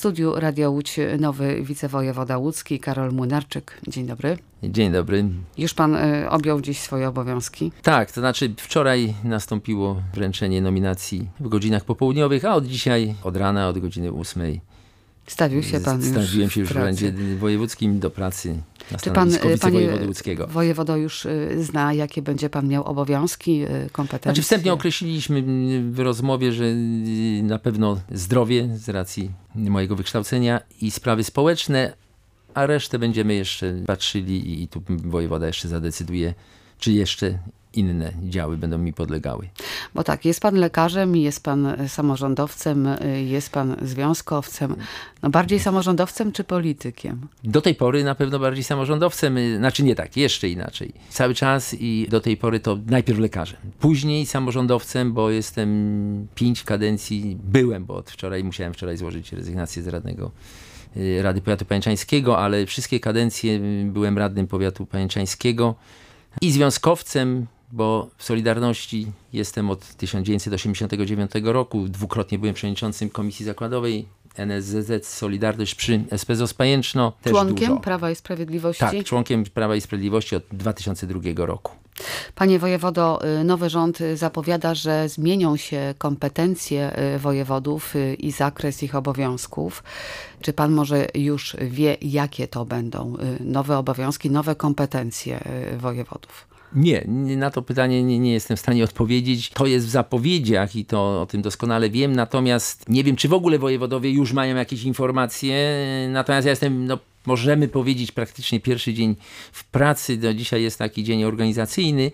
studiu Radia Łódź nowy wicewojewoda łódzki Karol Młynarczyk. Dzień dobry. Dzień dobry. Już pan objął dziś swoje obowiązki? Tak, to znaczy wczoraj nastąpiło wręczenie nominacji w godzinach popołudniowych, a od dzisiaj, od rana, od godziny 8 stawiłem się już w urzędzie wojewódzkim do pracy na stanowisku wicewojewody łódzkiego. Wojewodo już zna, jakie będzie pan miał obowiązki, kompetencje? Znaczy wstępnie określiliśmy w rozmowie, że na pewno zdrowie z racji mojego wykształcenia i sprawy społeczne, a resztę będziemy jeszcze patrzyli i tu wojewoda jeszcze zadecyduje, czy jeszcze inne działy będą mi podlegały. Bo tak, jest pan lekarzem, jest pan samorządowcem, jest pan związkowcem. No bardziej samorządowcem czy politykiem? Do tej pory na pewno bardziej samorządowcem, znaczy nie tak, jeszcze inaczej. Cały czas i do tej pory to najpierw lekarzem, później samorządowcem, bo jestem 5 kadencji, byłem, bo od wczoraj musiałem złożyć rezygnację z radnego Rady Powiatu Pajęczańskiego, ale wszystkie kadencje byłem radnym powiatu pajęczańskiego i związkowcem, bo w Solidarności jestem od 1989 roku. Dwukrotnie byłem przewodniczącym Komisji Zakładowej NSZZ Solidarność przy SPZOZ Pajęczno. Członkiem Prawa i Sprawiedliwości? Tak, członkiem Prawa i Sprawiedliwości od 2002 roku. Panie wojewodo, nowy rząd zapowiada, że zmienią się kompetencje wojewodów i zakres ich obowiązków. Czy pan może już wie, jakie to będą nowe obowiązki, nowe kompetencje wojewodów? Nie, na to pytanie nie jestem w stanie odpowiedzieć. To jest w zapowiedziach i to o tym doskonale wiem, natomiast nie wiem, czy w ogóle wojewodowie już mają jakieś informacje. Natomiast ja jestem, możemy powiedzieć, praktycznie pierwszy dzień w pracy. Do dzisiaj jest taki dzień organizacyjny.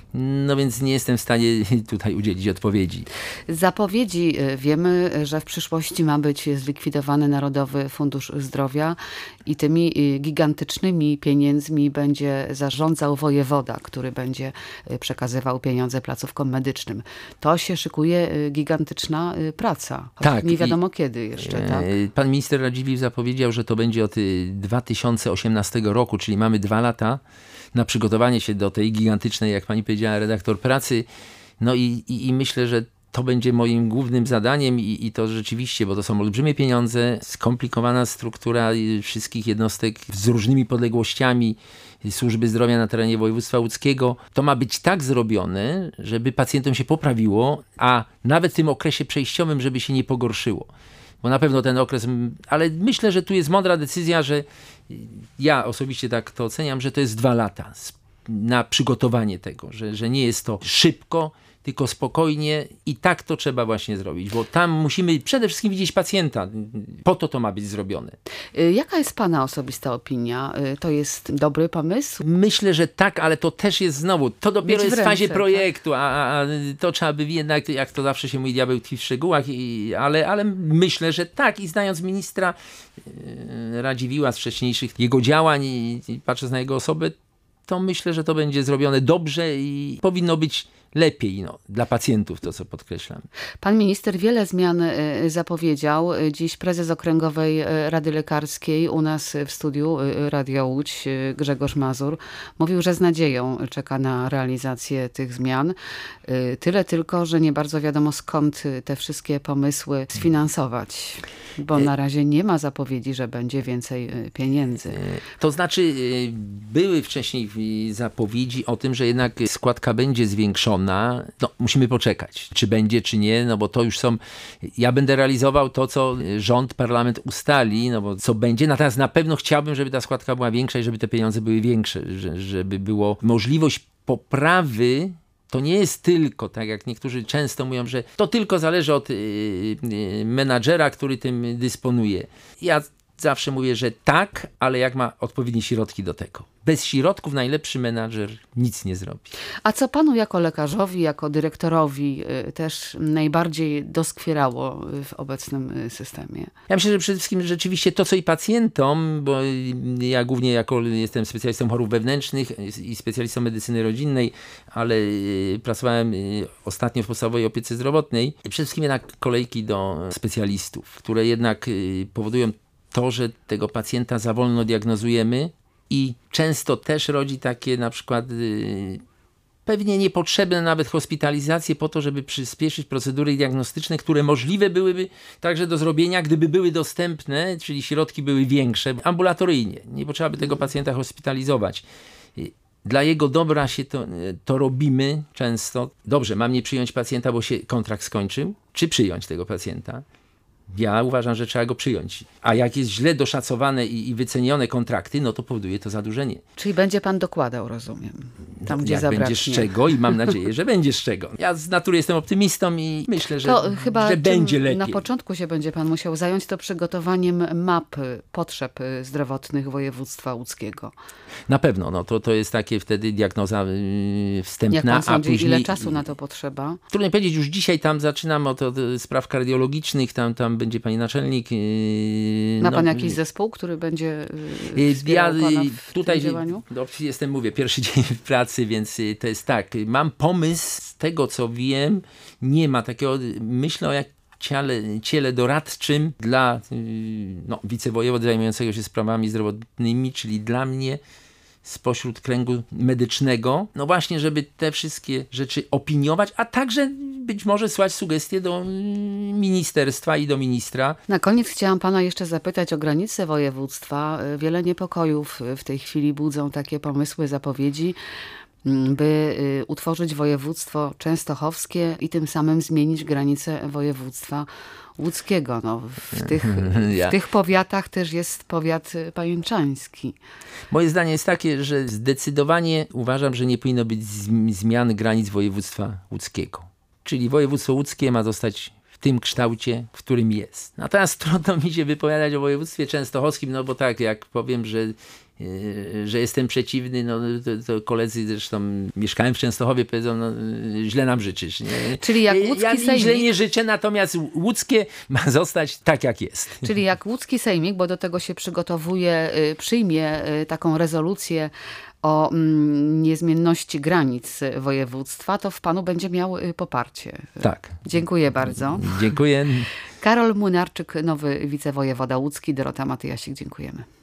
No więc nie jestem w stanie tutaj udzielić odpowiedzi. Z zapowiedzi wiemy, że w przyszłości ma być zlikwidowany Narodowy Fundusz Zdrowia i tymi gigantycznymi pieniędzmi będzie zarządzał wojewoda, który będzie przekazywał pieniądze placówkom medycznym. To się szykuje gigantyczna praca. Tak. Nie wiadomo kiedy jeszcze, tak? Pan minister Radziwiłł zapowiedział, że to będzie od 2018 roku, czyli mamy 2 lata na przygotowanie się do tej gigantycznej, jak pani powiedziała, redaktor pracy. No i myślę, że to będzie moim głównym zadaniem i to rzeczywiście, bo to są olbrzymie pieniądze, skomplikowana struktura wszystkich jednostek z różnymi podległościami służby zdrowia na terenie województwa łódzkiego. To ma być tak zrobione, żeby pacjentom się poprawiło, a nawet w tym okresie przejściowym, żeby się nie pogorszyło. Bo na pewno ten okres, ale myślę, że tu jest mądra decyzja, że ja osobiście tak to oceniam, że to jest 2 lata na przygotowanie tego, że nie jest to szybko, tylko spokojnie i tak to trzeba właśnie zrobić, bo tam musimy przede wszystkim widzieć pacjenta. Po to ma być zrobione. Jaka jest pana osobista opinia? To jest dobry pomysł? Myślę, że tak, ale to też jest znowu, to dopiero jest w fazie projektu, tak? a to trzeba by jednak, jak to zawsze się mówi, diabeł tkwi w szczegółach, ale myślę, że tak i znając ministra Radziwiłła z wcześniejszych jego działań i patrząc na jego osobę, to myślę, że to będzie zrobione dobrze i powinno być lepiej dla pacjentów, to co podkreślam. Pan minister wiele zmian zapowiedział. Dziś prezes Okręgowej Rady Lekarskiej u nas w studiu Radia Łódź, Grzegorz Mazur, mówił, że z nadzieją czeka na realizację tych zmian. Tyle tylko, że nie bardzo wiadomo, skąd te wszystkie pomysły sfinansować, bo na razie nie ma zapowiedzi, że będzie więcej pieniędzy. To znaczy były wcześniej zapowiedzi o tym, że jednak składka będzie zwiększona. Musimy poczekać, czy będzie, czy nie, bo to już są... Ja będę realizował to, co rząd, parlament ustali, bo co będzie. Natomiast na pewno chciałbym, żeby ta składka była większa i żeby te pieniądze były większe, żeby było możliwość poprawy. To nie jest tylko, tak jak niektórzy często mówią, że to tylko zależy od menadżera, który tym dysponuje. Ja zawsze mówię, że tak, ale jak ma odpowiednie środki do tego. Bez środków najlepszy menadżer nic nie zrobi. A co panu jako lekarzowi, jako dyrektorowi też najbardziej doskwierało w obecnym systemie? Ja myślę, że przede wszystkim rzeczywiście to, co i pacjentom, bo ja głównie jestem specjalistą chorób wewnętrznych i specjalistą medycyny rodzinnej, ale pracowałem ostatnio w podstawowej opiece zdrowotnej. Przede wszystkim jednak kolejki do specjalistów, które jednak powodują to, że tego pacjenta za wolno diagnozujemy i często też rodzi takie na przykład pewnie niepotrzebne nawet hospitalizacje po to, żeby przyspieszyć procedury diagnostyczne, które możliwe byłyby także do zrobienia, gdyby były dostępne, czyli środki były większe, ambulatoryjnie. Nie potrzeba by tego pacjenta hospitalizować. Dla jego dobra się to robimy często. Dobrze, mam nie przyjąć pacjenta, bo się kontrakt skończył, czy przyjąć tego pacjenta? Ja uważam, że trzeba go przyjąć. A jak jest źle doszacowane i wycenione kontrakty, no to powoduje to zadłużenie. Czyli będzie pan dokładał, rozumiem, tam gdzie jak zabraknie. będzie z czego i mam nadzieję, że będzie z czego. Ja z natury jestem optymistą i myślę, że, To chyba że będzie lepiej. Na początku się będzie pan musiał zająć to przygotowaniem map potrzeb zdrowotnych województwa łódzkiego. Na pewno, no to jest takie wtedy diagnoza wstępna. Jak pan sądzi, a później, ile czasu na to potrzeba? Trudno powiedzieć, już dzisiaj tam zaczynam od spraw kardiologicznych, tam będzie pani naczelnik. Ma pan jakiś zespół, który będzie wspierał pana w tutaj tym działaniu? jestem, mówię, pierwszy dzień w pracy, więc to jest tak. Mam pomysł, z tego co wiem, nie ma takiego, myślę o ciele doradczym dla wicewojewody zajmującego się sprawami zdrowotnymi, czyli dla mnie spośród kręgu medycznego, no właśnie, żeby te wszystkie rzeczy opiniować, a także być może słać sugestie do ministerstwa i do ministra. Na koniec chciałam pana jeszcze zapytać o granice województwa. Wiele niepokojów w tej chwili budzą takie pomysły, zapowiedzi, by utworzyć województwo częstochowskie i tym samym zmienić granice województwa łódzkiego. No, w tych powiatach też jest powiat pajęczański. Moje zdanie jest takie, że zdecydowanie uważam, że nie powinno być zmian granic województwa łódzkiego. Czyli województwo łódzkie ma zostać w tym kształcie, w którym jest. Natomiast trudno mi się wypowiadać o województwie częstochowskim, no bo tak, jak powiem, że jestem przeciwny, no to koledzy zresztą mieszkałem w Częstochowie, powiedzą, no źle nam życzysz. Nie? Czyli jak łódzki ja źle sejmik... nie życzę, natomiast łódzkie ma zostać tak, jak jest. Czyli jak łódzki sejmik, bo do tego się przygotowuje, przyjmie taką rezolucję o niezmienności granic województwa, to w panu będzie miał poparcie. Tak. Dziękuję bardzo. Dziękuję. Karol Młynarczyk, nowy wicewojewoda łódzki, Dorota Matyjasik, dziękujemy.